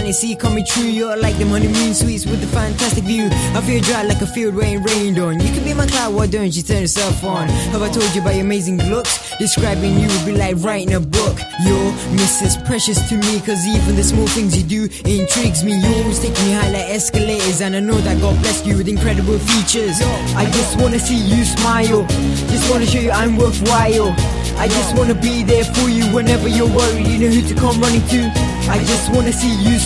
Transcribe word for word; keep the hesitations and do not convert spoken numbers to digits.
fantasy coming true. You're like them honeymoon suites with a fantastic view. I feel dry like a field where it rained on. You can be my cloud, why don't you turn yourself on? Have I told you about your amazing looks? Describing you would be like writing a book. Your Missus Precious to me, cause even the small things you do intrigues me. You always take me high like escalators, and I know that God blessed you with incredible features. I just wanna see you smile, just wanna show you I'm worthwhile. I just wanna be there for you whenever you're worried, you know who to come running to. I just wanna see you